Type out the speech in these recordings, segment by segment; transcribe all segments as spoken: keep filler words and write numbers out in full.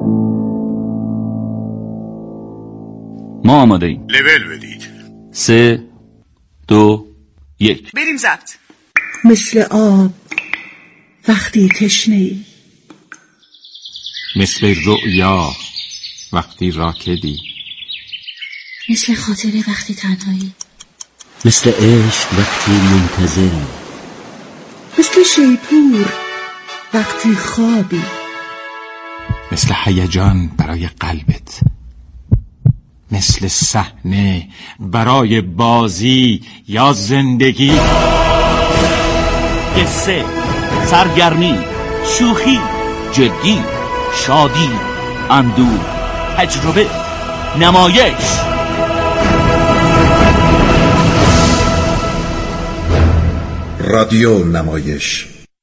ما آماده ایم. لول بدید. سه دو یک بریم ضبط. مثل آب وقتی تشنه‌ای، مثل رؤیا وقتی راکدی، مثل خاطره وقتی تنهایی، مثل عشق وقتی منتظری، مثل شیپور وقتی خوابی، مثل هیجان برای قلبت، مثل صحنه برای بازی یا زندگی. قصه، سرگرمی، شوخی، جدی، شادی، اندوه، تجربه، نمایش. رادیو نمایش.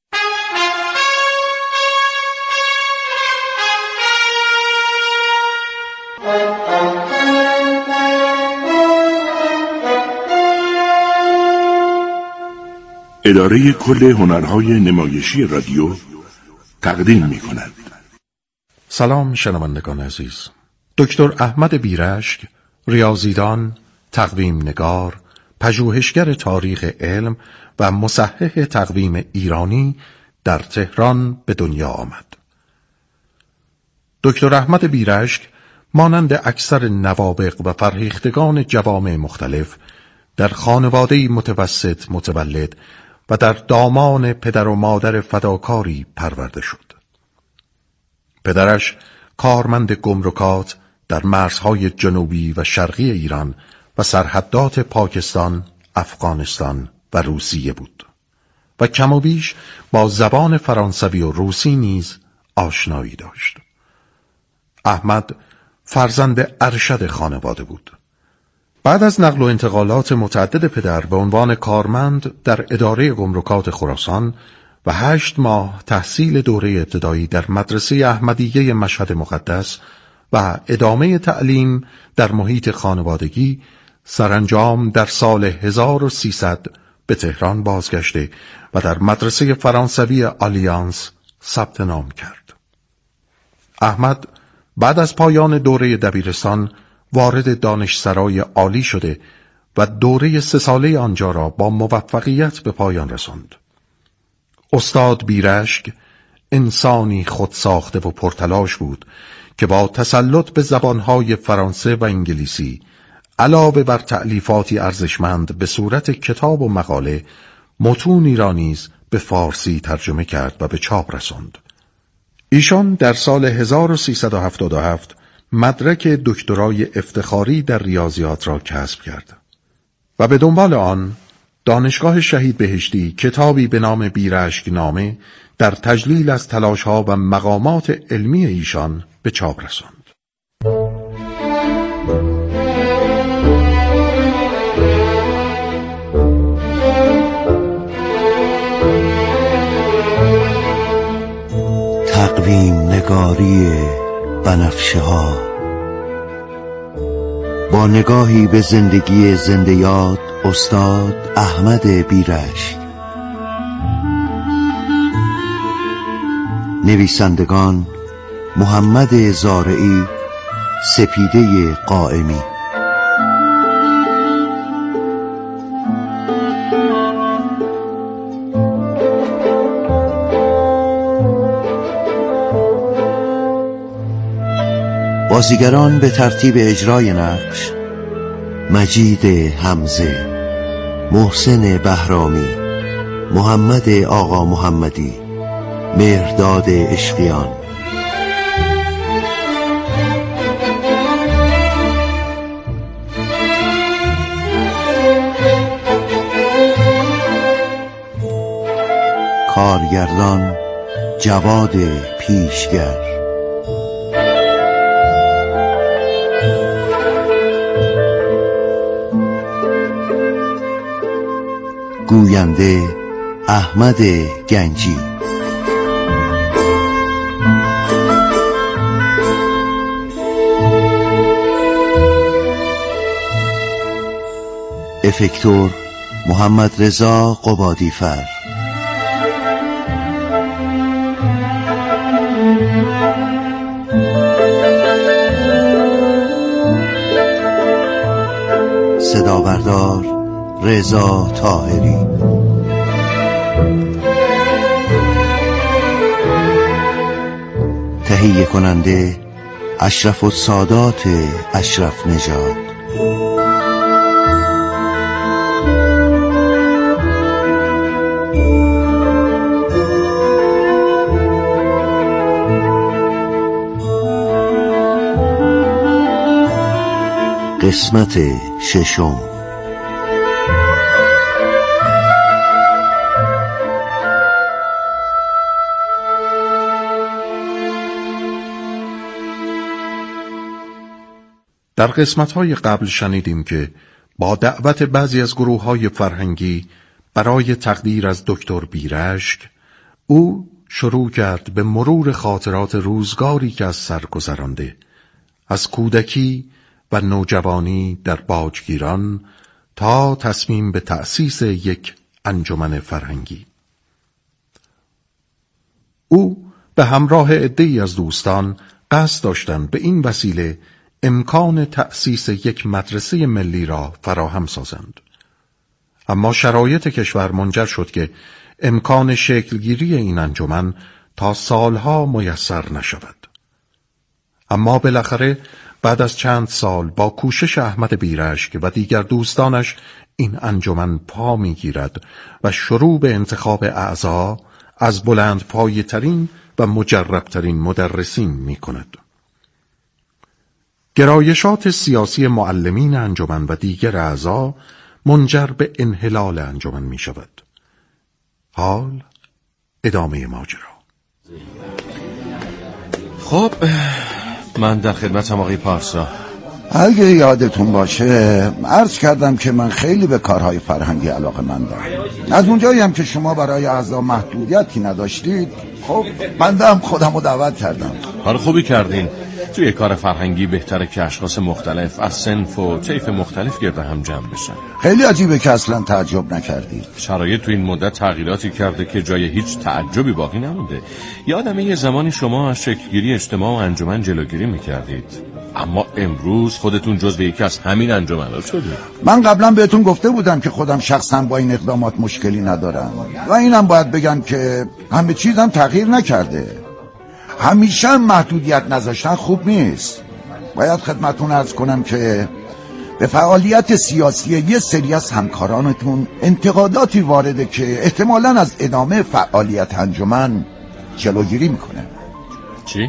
اداره کل هنرهای نمایشی رادیو تقدیم می کند. سلام شنوندگان عزیز. دکتر احمد بیرشک، ریاضیدان، تقویم نگار، پژوهشگر تاریخ علم و مصحح تقویم ایرانی در تهران به دنیا آمد. دکتر احمد بیرشک مانند اکثر نوابغ و فرهیختگان جوامع مختلف در خانواده‌ای متوسط متولد و در دامان پدر و مادر فداکاری پرورده شد. پدرش کارمند گمرکات در مرزهای جنوبی و شرقی ایران و سرحدات پاکستان، افغانستان و روسیه بود و کم و بیش با زبان فرانسوی و روسی نیز آشنایی داشت. احمد فرزند ارشد خانواده بود. بعد از نقل و انتقالات متعدد پدر به عنوان کارمند در اداره گمرکات خراسان و هشت ماه تحصیل دوره ابتدایی در مدرسه احمدیه مشهد مقدس و ادامه تعلیم در محیط خانوادگی، سرانجام در سال هزار و سیصد به تهران بازگشته و در مدرسه فرانسوی آلیانس ثبت نام کرد. احمد بعد از پایان دوره دبیرستان وارد دانشسرای عالی شده و دوره سه ساله آنجا را با موفقیت به پایان رساند. استاد بیرشک انسانی خودساخته و پرتلاش بود که با تسلط به زبانهای فرانسه و انگلیسی علاوه بر تألیفاتی ارزشمند به صورت کتاب و مقاله، متونی را نیز به فارسی ترجمه کرد و به چاپ رساند. ایشان در سال هزار و سیصد و هفتاد و هفت مدرک دکترای افتخاری در ریاضیات را کسب کرد و به دنبال آن دانشگاه شهید بهشتی کتابی به نام بیرشک نامه در تجلیل از تلاش‌ها و مقامات علمی ایشان به چاپ رساند. تقویم نگاری بنفشه ها با نگاهی به زندگی زنده یاد استاد احمد بیرشک. نویسندگان محمد زارعی، سپیده قائمی. بازیگران به ترتیب اجرای نقش: مجید حمزه، محسن بهرامی، محمد آقا محمدی، مهرداد عشقیان. کارگردان جواد پیشگر. گوینده احمد گنجی. افکتور محمد رضا قبادیفر. صدابردار رضا طاهری. تهیه کننده اشرف السادات اشرف نژاد. قسمت ششم. در قسمت‌های قبل شنیدیم که با دعوت بعضی از گروه‌های فرهنگی برای تقدیر از دکتر بیرشک، او شروع کرد به مرور خاطرات روزگاری که از سر گذرانده، از کودکی و نوجوانی در باجگیران تا تصمیم به تأسیس یک انجمن فرهنگی. او به همراه عده‌ای از دوستان قصد داشتند به این وسیله امکان تأسیس یک مدرسه ملی را فراهم سازند. اما شرایط کشور منجر شد که امکان شکلگیری این انجمن تا سالها میسر نشود. اما بالاخره بعد از چند سال با کوشش احمد بیرشک و دیگر دوستانش این انجمن پا میگیرد و شروع به انتخاب اعضا از بلند پایه ترین و مجرب ترین مدرسین می کند. گرایشات سیاسی معلمین انجمن و دیگر اعضا منجر به انحلال انجمن می شود. حال ادامه ماجرا. خب من در خدمتم آقای پارسا. اگه یادتون باشه عرض کردم که من خیلی به کارهای فرهنگی علاقه مندم. از اونجایی هم که شما برای اعضا محدودیتی نداشتید، خب من هم خودم رو دعوت کردم. کار خوبی کردین. توی کار فرهنگی بهتره که اشخاص مختلف از صنف و طیف مختلف گرد هم جمع بشن. خیلی عجیبه که اصلا تعجب نکردید. شرایط تو این مدت تغییراتی کرده که جای هیچ تعجبی باقی نمونده. یادمه یه زمانی شما از شکلگیری اجتماع و انجمن جلوگیری میکردید، اما امروز خودتون جزو یکی از همین انجمن‌ها شدید. من قبلا بهتون گفته بودم که خودم شخصا با این اقدامات مشکلی ندارم و اینم باید بگم که همه چیزم تغییر نکرده. همیشه محدودیت نذاشتن خوب نیست. باید خدمتون عرض کنم که به فعالیت سیاسی یه سری از همکارانتون انتقاداتی وارده که احتمالاً از ادامه فعالیت انجمن جلوگیری میکنه. چی؟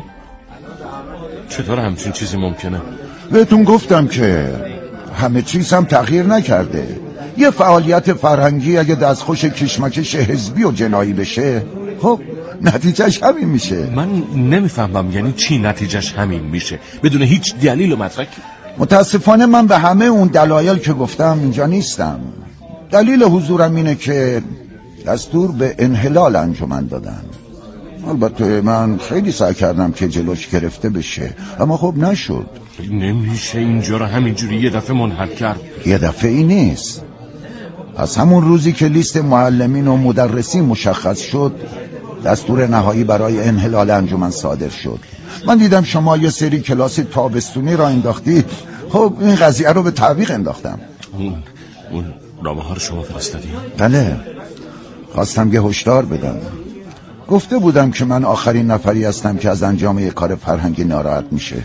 چطور همچین چیزی ممکنه؟ بهتون گفتم که همه چیز هم تغییر نکرده. یه فعالیت فرهنگی اگه دستخوش کشمکش حزبی و جنایی بشه، خب نتیجهش همین میشه. من نمیفهمم یعنی چی نتیجهش همین میشه بدون هیچ دلیل و مدرکی؟ متاسفانه من به همه اون دلایل که گفتم اینجا نیستم. دلیل حضورم اینه که دستور به انحلال انجمن دادن. البته من خیلی سعی کردم که جلوش گرفته بشه، اما خب نشد. نمیشه اینجا رو همینجوری یه دفعه منحل کرد. یه دفعه ای نیست. از همون روزی که لیست معلمین و مدرسین مشخص شد، دستور نهایی برای انحلال انجمن صادر شد. من دیدم شما یه سری کلاس تابستونی را انداختید، خب این قضیه رو به تعویق انداختم. اون اون نامه ها رو شما فرستادی؟ بله، خواستم یه هشدار بدم. گفته بودم که من آخرین نفری هستم که از انجام یک کار فرهنگی ناراحت میشه.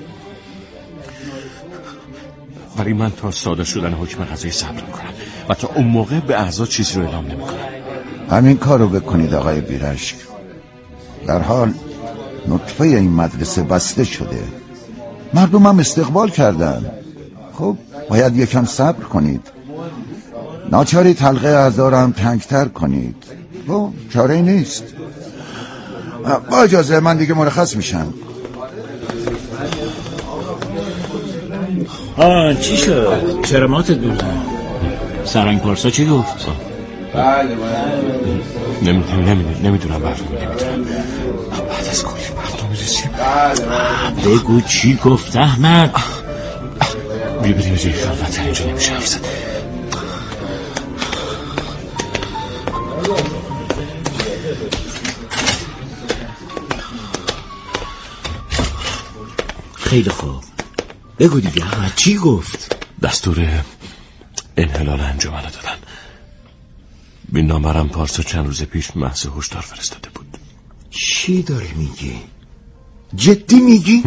ولی من تا صادر شدن حکم قضایی صبر میکنم و تا اون موقع به اعضا چیزی رو اعلام نمیکنم. همین کار رو بکنید آقای بیرشک. در حال نطفه این مدرسه بسته شده، مردم هم استقبال کردن. خب باید یکم صبر کنید. ناچاری حلقه اعضا رو هم تنگتر کنید. خب چاره نیست. با اجازه من دیگه مرخص میشم. آه چی شد؟ چرا ماتت بودن؟ سرنگ پارسا چی گفت؟ نمیدونم نمیدونم نمیدونم برنامه نمیدونم. بعد از کلی برنامه رسیم. بگو چی گفت احمد؟ بیا بریم جای خلوت، اینجا نمیشه حرف زد. خیلی خوب، بگو دیگه احمد چی گفت؟ دستور انحلال انجمن دادن. بین نامرم پارسا چند روز پیش محض هشدار فرستاده بود. چی داره میگه؟ جدی میگی؟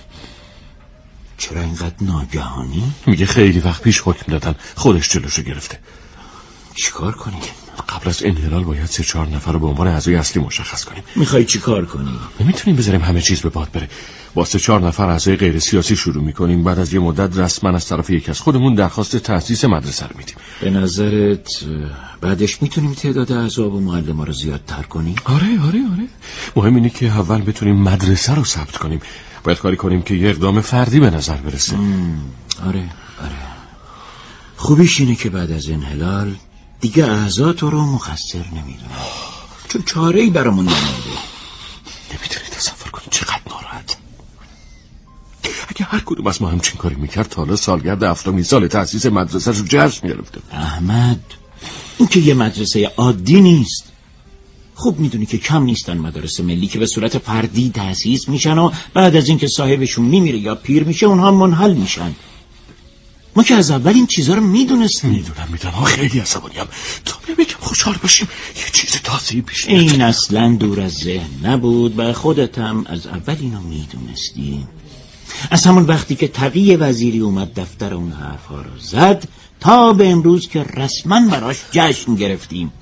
چرا اینقدر ناگهانی؟ میگه خیلی وقت پیش حکم دادن، خودش جلوشو گرفته. چیکار کنی؟ قبل از انحلال باید سه چهار نفر رو به عنوان اعضای اصلی مشخص کنیم. میخوای چیکار کنی؟ نمیتونیم بذاریم همه چیز به باد بره. با سه چهار نفر اعضای غیر سیاسی شروع میکنیم، بعد از یه مدت رسما از طرف یکی از خودمون درخواست تأسیس مدرسه رو میدیم. به نظرت بعدش میتونیم تعداد اعضا و معلما رو زیادتر کنیم؟ آره آره آره. مهم اینه که اول بتونیم مدرسه رو ثبت کنیم. باید کاری کنیم که یه اقدام فردی به نظر برسه. آره آره. خوبیش اینه که بعد از انحلال دیگه اعضا تو رو مقصر نمیدونم، چون چاره‌ای برامون نمیده. نمیتونی تصور کنی چقدر ناراحت. اگه هر کدوم از ما همچین کاری میکرد تا حالا سالگرد هفتمین سال تأسیس مدرسه رو جشن می‌گرفتیم. احمد، این که یه مدرسه عادی نیست. خوب میدونی که کم نیستن مدارس ملی که به صورت فردی تأسیس میشن و بعد از اینکه صاحبشون میمیره یا پیر میشه اونها منحل میشن. ما که از اول این چیزا رو میدونستیم. میدونم میدونم خیلی عصبانیم. تا نمیگم خوشحال باشیم یه چیز تازه‌ای پیش میاد. این اصلا دور از ذهن نبود و خودت هم از اول اینو میدونستی. از همون وقتی که تقی وزیری اومد دفتر اون حرفا رو زد تا به امروز که رسما براش جشن گرفتیم.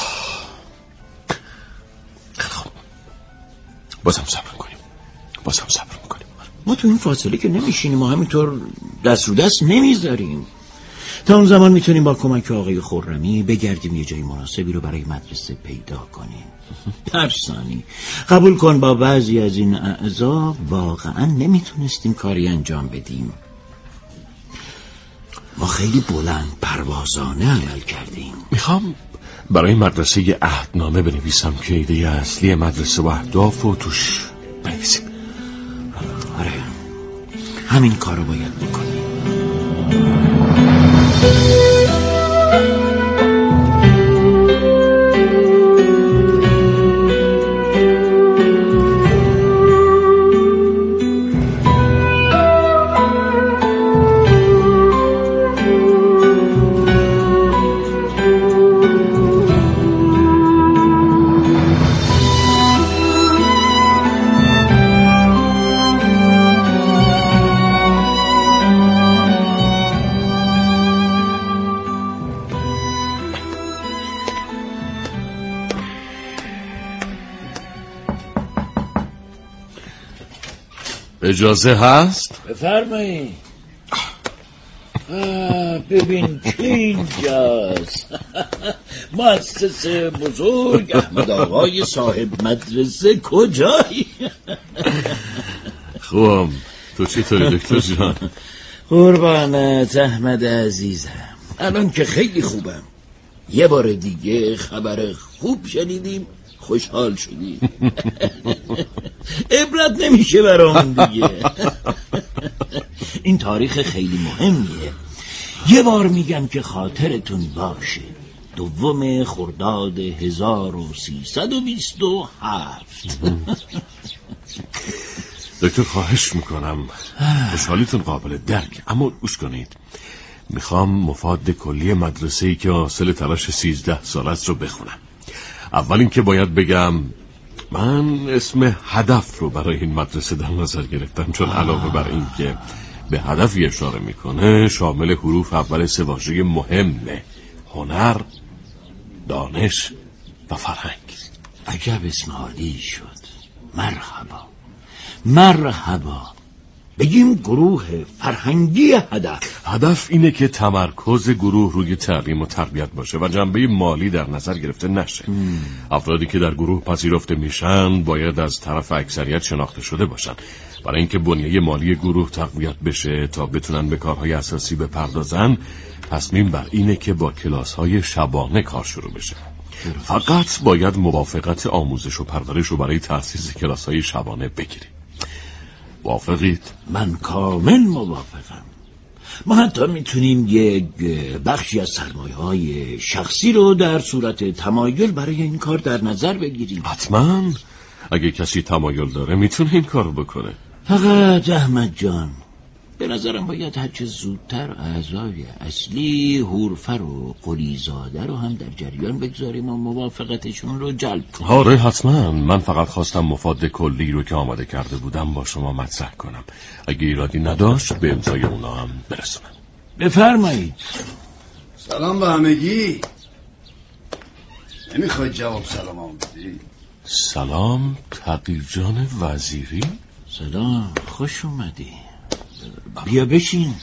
خب بازم صبر کنیم بازم صبر میکنیم. ما تو این فاصله که نمیشینیم، ما همینطور دست رو دست نمیذاریم. تا اون زمان میتونیم با کمک آقای خرمی بگردیم یه جای مناسبی رو برای مدرسه پیدا کنیم. پرسانی قبول کن با بعضی از این اعضا واقعا نمیتونستیم کاری انجام بدیم. ما خیلی بلند پروازانه عمل کردیم. میخوام برای مدرسه یه عهدنامه بنویسم که ایده اصلی مدرسه و اهداف رو توش بنویسیم. آره همین کار رو باید بکنیم. اجازه هست؟ بفرمایید. ببین که اینجاست. مؤسسه بزرگ احمد آقای صاحب مدرسه کجایی؟ خوبم. تو چطوری دکتر جان؟ قربانت احمد عزیزم. الان که خیلی خوبم. یه بار دیگه خبر خوب شنیدیم، خوشحال شدیم. عبرت نمیشه برامون دیگه. این تاریخ خیلی مهمیه. یه بار میگم که خاطرتون باشه، دوم خرداد هزار و سیصد و بیست و هفت. دکتر خواهش میکنم، خوشحالیتون قابل درک، اما گوش کنید. میخوام مفاد کلی مدرسه‌ای که حاصل تلاش سیزده سال است رو بخونم. اول این که باید بگم من اسم هدف رو برای این مدرسه در نظر گرفتم، چون علاوه بر این که به هدفی اشاره میکنه شامل حروف اول سه واژه مهمه: هنر، دانش و فرهنگ. عجب اسم عالی شد. مرحبا مرحبا. بگیم گروه فرهنگی هدف. هدف اینه که تمرکز گروه روی تعلیم و تربیت باشه و جنبه مالی در نظر گرفته نشه. مم. افرادی که در گروه پذیرفته میشن باید از طرف اکثریت شناخته شده باشن، برای اینکه بنیه مالی گروه تقویت بشه تا بتونن به کارهای اساسی بپردازن. تصمیم بر اینه که با کلاس‌های شبانه کار شروع بشه. فقط باید موافقت آموزش و پرورش رو برای تأسیس کلاس‌های شبانه بگیریم. موافقید؟ من کامل موافقم. ما حتی میتونیم یک بخشی از سرمایه‌های شخصی رو در صورت تمایل برای این کار در نظر بگیریم. حتما. اگه کسی تمایل داره میتونه این کارو بکنه. فقط احمد جان به نظرم باید هرچه زودتر اعضای اصلی هورفر و قلیزاده رو هم در جریان بگذاریم و موافقتشون رو جلب کنیم. آره حتما. من فقط خواستم مفاد کلی رو که آماده کرده بودم با شما مطرح کنم. اگه ایرادی نداشت به امضای اونا هم برسونم. بفرمایید. سلام به همگی. نمیخواید جواب سلام هم بدی؟ سلام تقی جان وزیری. سلام، خوش اومدی. بیا بشین.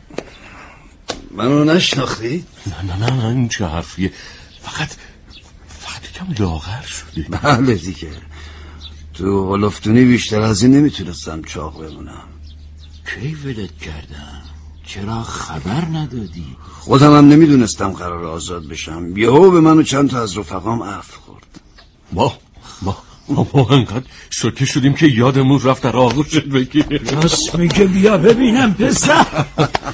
منو نشناختی؟ نه نه نه این چه حرفیه؟ فقط فقط کم لاغر شدی. بله دیگه، تو هلفتونی بیشتر از این نمیتونستم چاق بمونم. کی ولت کردم؟ چرا خبر ندادی؟ خودم هم نمیدونستم قرار آزاد بشم. یهو به منو چند تا از رفقام عفو خورد. ما ما ما انقدر شوکه شدیم که یادمون رفت در آغوشت بگیره. راست میگه، بیا ببینم پسر.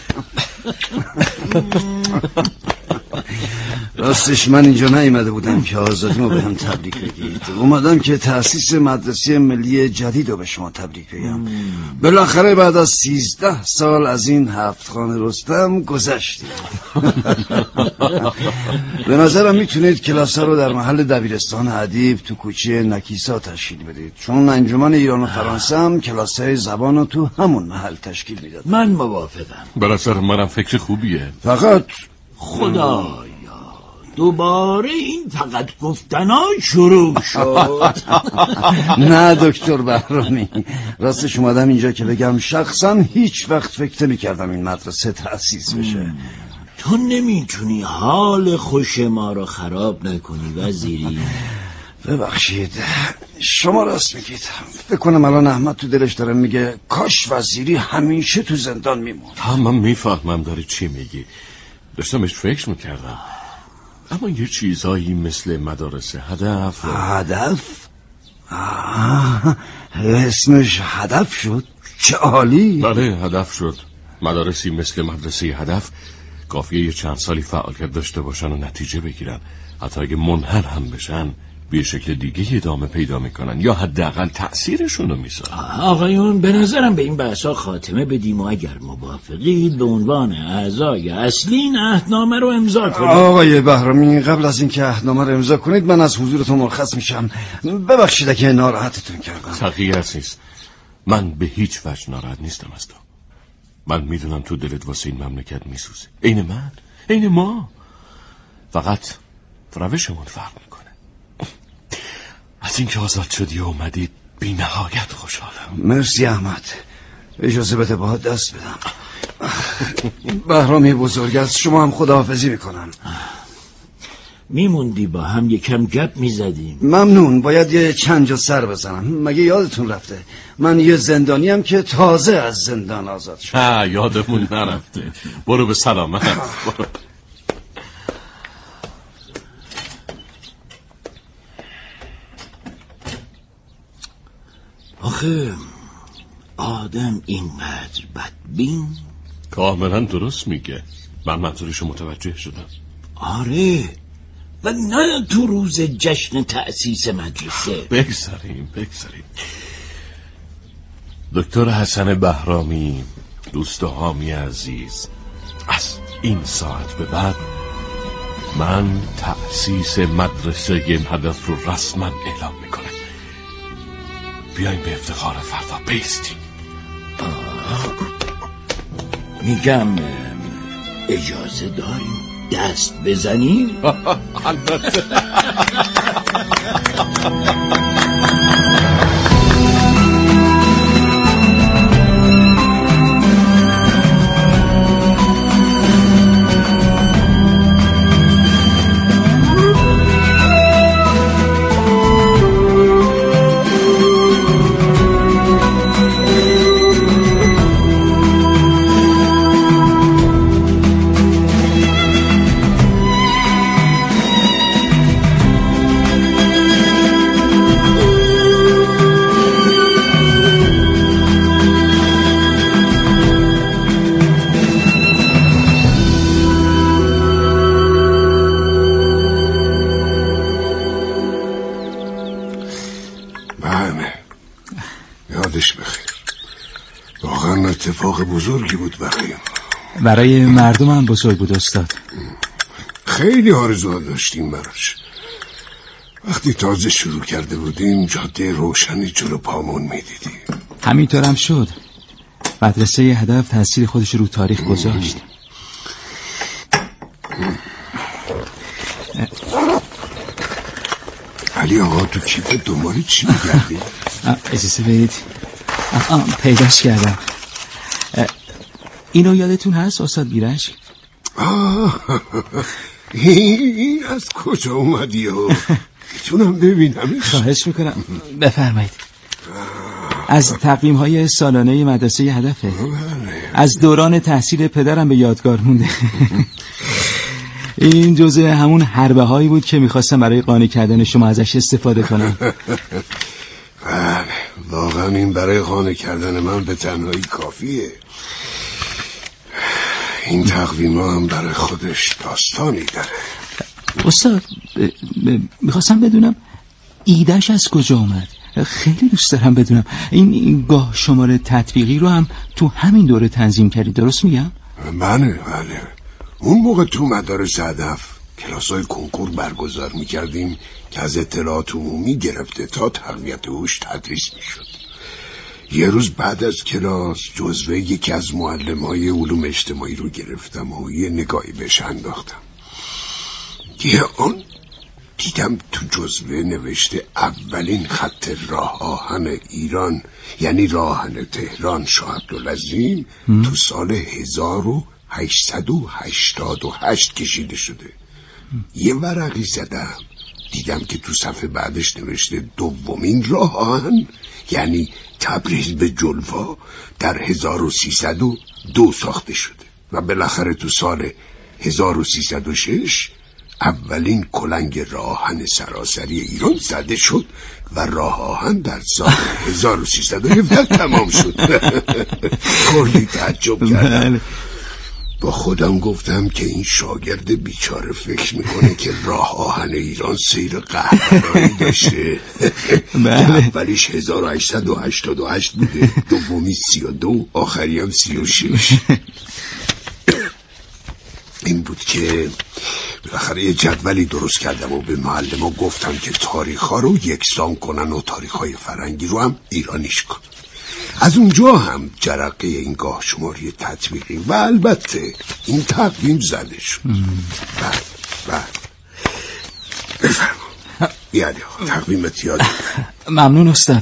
راستش من اینجا نیامده بودم که آزادیمو بهم تبریک بگید. اومدم که تأسیس مدرسه ملی جدید رو به شما تبریک بگم. بالاخره بعد از سیزده سال از این هفت خانه رستم گذشتیم. به نظرم میتونید کلاس رو در محل دبیرستان ادیب تو کوچه نکیسا تشکیل بدید، چون انجمن ایران و فرانسه هم کلاس‌های زبان رو تو همون محل تشکیل میداد. من موافقم. به نظر منم فکر خوبیه. فقط خدایا دوباره این فقط گفتنا شروع شد. نه دکتر بهرامی، راستش اومدم اینجا که بگم شخصا هیچ وقت فکر نمی‌کردم این مدرسه تأسیس بشه. تو نمیتونی حال خوش ما رو خراب نکنی وزیری. ببخشید، شما راست میگید. فکر کنم الان احمد تو دلش داره میگه کاش وزیری همیشه تو زندان میموند. ها من میفهمم داری چی میگی. داشتمش فکر میکردم، اما یه چیزایی مثل مدارس هدف و... هدف؟ آه، اسمش هدف شد؟ چه عالی. بله هدف شد. مدارسی مثل مدرسه هدف کافیه یه چند سالی فعالیت داشته باشن و نتیجه بگیرن. حتی اگه منحل هم بشن به شکل دیگه ادامه پیدا میکنن یا حداقل تأثیرشون رو میذارن. آقایون به نظرم به این بحثا خاتمه بدیم و اگر موافقید به عنوان اعضای اصلی این عهدنامه رو امضا کنید. آقای بهرامی قبل از اینکه عهدنامه رو امضا کنید من از حضورتون مرخص میشم. ببخشید اگه ناراحتتون کردم. تقیه عزیز، من به هیچ وجه ناراحت نیستم از تو. من میدونم تو دلت واسه این مملکت میسوزه، عین من، عین ما. فقط روشمون فرق میکنه. از اینکه آزاد شدی و اومدی بی نهایت خوشحالم. مرسی احمد، اجازه بده با دست بدم. بهرامی بزرگ، از شما هم خداحافظی میکنم. میموندی با هم یکم گپ میزدیم. ممنون. باید یه چند جا سر بزنم. مگه یادتون رفته من یه زندانیم که تازه از زندان آزاد شد؟ نه یادمون نرفته. برو به سلامت. برو. آخه آدم اینقدر بدبین. کاملا درست میگه. من منظورشو متوجه شدم. آره، و نه تو روز جشن تأسیس مدرسه. بگذاریم بگذاریم. دکتر حسن بهرامی، دوست و حامی عزیز، از این ساعت به بعد من تأسیس مدرسه هدف رو رسما اعلام میکنم. بیایم به افتخار فردا بیستیم. میگم اجازه داریم دست بزنیم؟ البته. واقعا اتفاق بزرگی بود برای برای مردم هم بزرگ بود استاد. خیلی آرزوها داشتیم براش. وقتی تازه شروع کرده بودیم جاده روشنی جلو پامون میدیدیم. همینطور هم شد. مدرسه هدف تاثیر خودش رو تاریخ گذاشت. علی آقا تو کیف دنبال چی میگردی؟ اجازه بدید. پیداش کردم. اینو یادتون هست استاد بیرش؟ این از کجا اومدی ها؟ میتونم ببینمش؟ خواهش میکنم بفرمایید. از تقویم های سالانه مدرسه هدفه. از دوران تحصیل پدرم به یادگار مونده. این جزء همون حربه هایی بود که میخواستم برای قانع کردن شما ازش استفاده کنم. بله واقعا این برای قانع کردن من به تنهایی کافیه. این تقویم ها هم برای خودش داستانی داره. استاد میخواستم بدونم ایدهش از کجا اومد. خیلی دوست دارم بدونم. این, این گاه شماره تطبیقی رو هم تو همین دوره تنظیم کردی، درست میگم؟ بله بله. اون موقع تو مدارس هدف کلاسای کنکور برگزار میکردیم که از اطلاعات عمومی گرفته تا تقویت هوش تدریس میشد. یه روز بعد از کلاس جزوه یکی از معلمای علوم اجتماعی رو گرفتم و یه نگاهی بهش انداختم. یه آن دیدم تو جزوه نوشته اولین خط راه آهن ایران یعنی راه آهن تهران شاهعبدالعظیم تو سال هزار و هشتصد و هشتاد و هشت کشیده شده. یه ورقی زدم دیدم که تو صفحه بعدش نوشته دومین راه آهن یعنی تبریز به جلوا در هزار و سیصد و دو ساخته شده و بالاخره تو سال هزار و سیصد و شش اولین کلنگ راه آهن سراسری ایران زده شد و راه آهن در سال هزار و سیصد و هفده تمام شد. کلی تعجب کردم. با خودم گفتم که این شاگرد بیچاره فکر میکنه که راه آهن ایران سیر قهرمانی داشته. اولیش هزار و هشتصد و هشتاد و هشت بوده، دومی سی و دو، آخری هم سی و شش. این بود که بالاخره یه جدولی درست کردم و به معلم گفتم که تاریخ ها رو یکسان کنن و تاریخ های فرنگی رو هم ایرانیش کن. از اونجا هم جرقه این گاه شماری تطبیقی و البته این تقویم زده شد. بله بله بفرما. یعنی تقویمت یاد. ممنون استاد.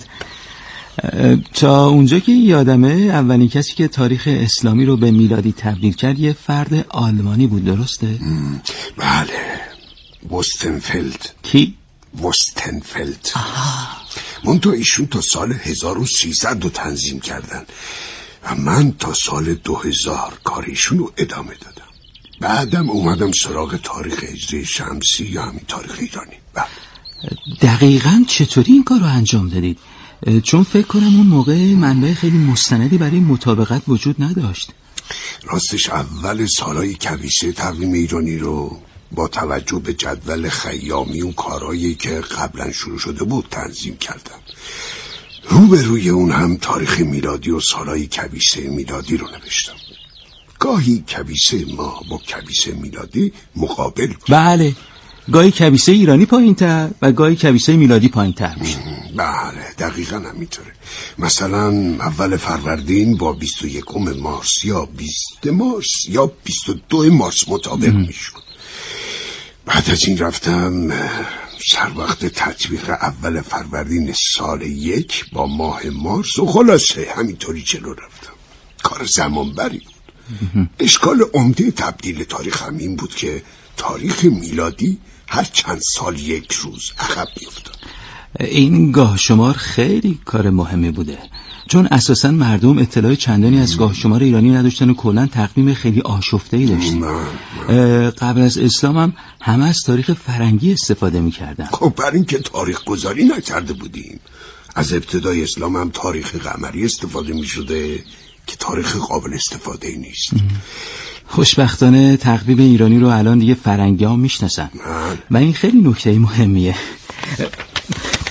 تا اونجا که یادمه اولین کسی که تاریخ اسلامی رو به میلادی تبدیل کرد یه فرد آلمانی بود، درسته؟ بله وستنفلد. کی؟ وستنفلد. منتها ایشون تا سال هزار و سیصد رو تنظیم کردن و من تا سال دو هزار کاریشون رو ادامه دادم. بعدم اومدم سراغ تاریخ هجری شمسی یا همین تاریخ ایرانی. بله. دقیقاً چطوری این کار رو انجام دادید؟ چون فکر کنم اون موقع منبع خیلی مستندی برای مطابقت وجود نداشت. راستش اول سالهای کبیسه تقویم ایرانی رو با توجه به جدول خیامی و کارهایی که قبلا شروع شده بود تنظیم کردم. رو به روی اون هم تاریخ میلادی و سالهای کبیسه میلادی رو نوشتم. گاهی کبیسه ما با کبیسه میلادی مقابل بود. بله، گاهی کبیسه ایرانی پایین تر و گاهی کبیسه میلادی پایین تر میشه. بله دقیقا همینطوره. مثلا اول فروردین با بیست و یکم مارس یا بیست مارس یا بیست و دو مارس مطابق میشد. بعد از این رفتم سر وقت تطبیق اول فروردین سال یک با ماه مارس و خلاصه همینطوری جلو رفتم. کار زمان بری بود. اشکال عمده تبدیل تاریخ هم این بود که تاریخ میلادی هر چند سال یک روز عقب میافتاد. این گاه شمار خیلی کار مهمی بوده، چون اساسا مردم اطلاع چندانی از گاه شمار ایرانی نداشتن و کلا تقویم خیلی آشفته‌ای داشتیم. قبل از اسلام هم همه از تاریخ فرنگی استفاده میکردن. خب بر این که تاریخ گذاری نکرده بودیم. از ابتدای اسلام هم تاریخ قمری استفاده میشده که تاریخ قابل استفاده ای نیست. خوشبختانه تقویم ایرانی رو الان دیگه فرنگی ها میشناسن و این خیلی نکته مهمیه.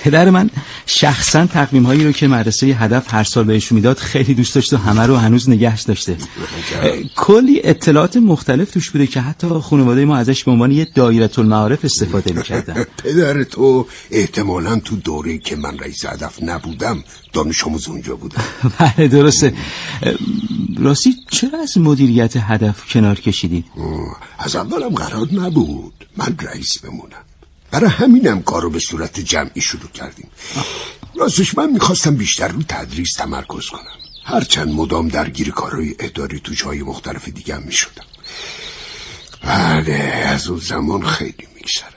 پدر من شخصا تقویم هایی رو که مدرسه هدف هر سال بهش میداد خیلی دوست داشت و همه رو هنوز نگهش داشته. کلی اطلاعات مختلف توش بوده که حتی خانواده ما ازش به عنوان یه دایره المعارف استفاده میکردن. پدر تو احتمالاً تو دوره که من رئیس هدف نبودم دانش آموز اونجا بودم. بله درسته. راستی چرا از مدیریت هدف کنار کشیدید؟ از اولم قرار نبود من رئیس بمونم، برای همینم کارو به صورت جمعی شروع کردیم. راستش من میخواستم بیشتر رو تدریس تمرکز کنم، هرچند مدام درگیر کارهای اداری تو جای مختلف دیگه هم میشدم. بله از اون زمان خیلی میگذره.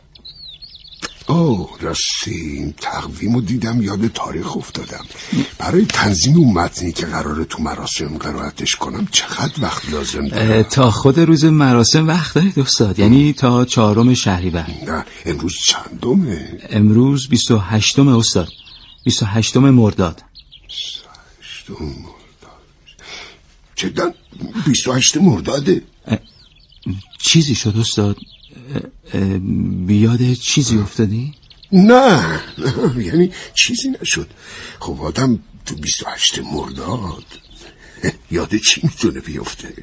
اوه راستی تقویمو دیدم یاد تاریخ افتادم. برای تنظیم اون متنی که قراره تو مراسم قرائتش کنم چقدر وقت لازم داره؟ تا خود روز مراسم وقت دارید استاد؟ یعنی تا چهارم شهریور؟ نه امروز چندمه؟ امروز بیست و هشتم استاد، بیست و هشتم مرداد. بیست و هشتم مرداد. چقدر بیست و هشتم مرداده؟ چیزی شد استاد؟ بیاد چیزی افتادی؟ نه نه یعنی چیزی نشد. خب آدم تو بیست و هشتم مرداد یاد چی میتونه بیفته؟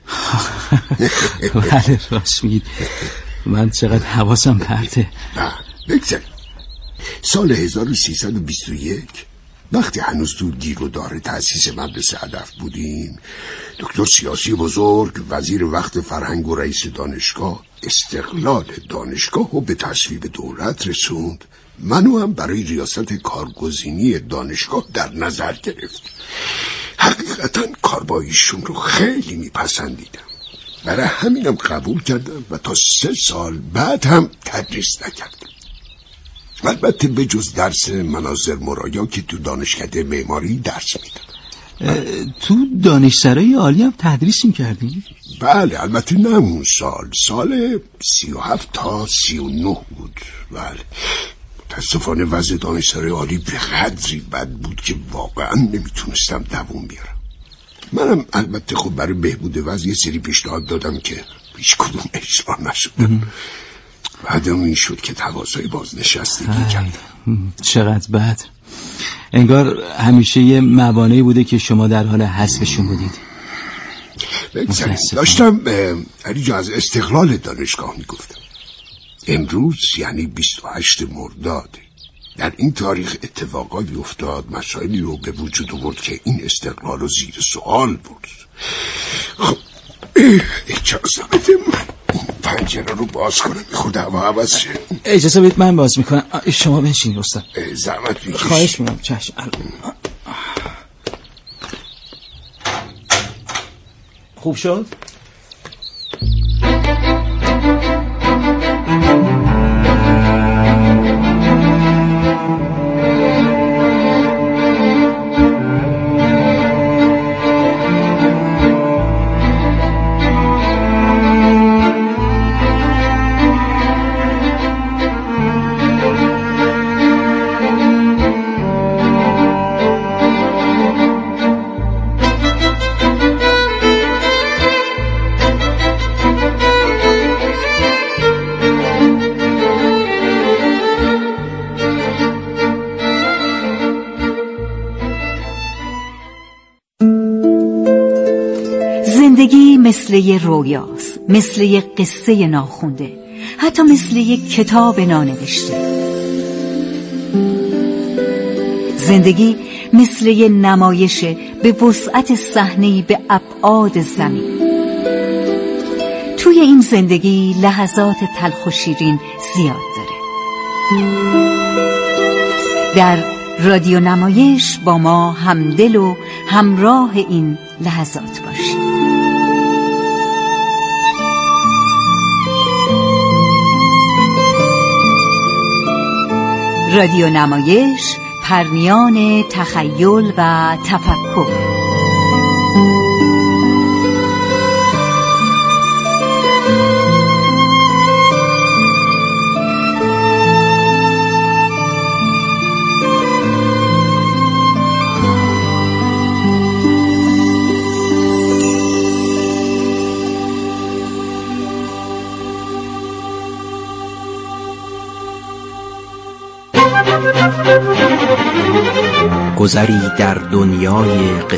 بله راست میگید، من چقدر حواسم پرته. نه بگذاریم سال هزار و سیصد و بیست و یک وقتی هنوز تو گیر و دار تأسیس مدرسه هدف بودیم، دکتر سیاسی بزرگ وزیر وقت فرهنگ و رئیس دانشگاه استقلال دانشگاه رو به تصویب دولت رسوند. منو هم برای ریاست کارگزینی دانشگاه در نظر گرفت. حقیقتا کار با ایشون رو خیلی میپسندیدم، برای همینم قبول کردم و تا سه سال بعد هم تدریس نکردم. البته به جز درس مناظر مرایا که تو دانشکده معماری درس میدم. تو دانشسرای عالی هم تدریس میکردی؟ بله البته نه اون سال، سال سی و هفت تا سی و نه بود. بله متاسفانه وضع دانشسرای عالی به قدری بد بود که واقعا نمیتونستم دووم بیارم. منم البته خب برای بهبود وضع یه سری پیشنهاد دادم که هیچ کدوم اجرا نشدن. بعدم این شد که تقاضای بازنشستگی کردم. چقدر بد. انگار همیشه یه موانعی بوده که شما در حال حذفشون بودید. بگذاریم داشتم علی جان از استقلال دانشگاه میگفتم. امروز یعنی بیست و هشتم مرداد در این تاریخ اتفاقاتی افتاد، مسائلی رو به وجود آورد که این استقلال رو زیر سوال برد. خب اجازه بده من این پنجره رو باز کنم، خود هوا عوض شه. اجازه بدید من باز میکنم، شما بنشینید استاد. زحمت میکشید. خواهش میکنم. چشم. خوب شد؟ زندگی مثل یه رویاست، مثل یه قصه ناخونده، حتی مثل یه کتاب نانوشته. زندگی مثل یه نمایش به وسعت صحنه‌ای به ابعاد زمین. توی این زندگی لحظات تلخ و شیرین زیاد داره. در رادیو نمایش با ما همدل و همراه این لحظات باشید. رادیو نمایش، پرمیان تخیل و تفکر. گذری در دنیای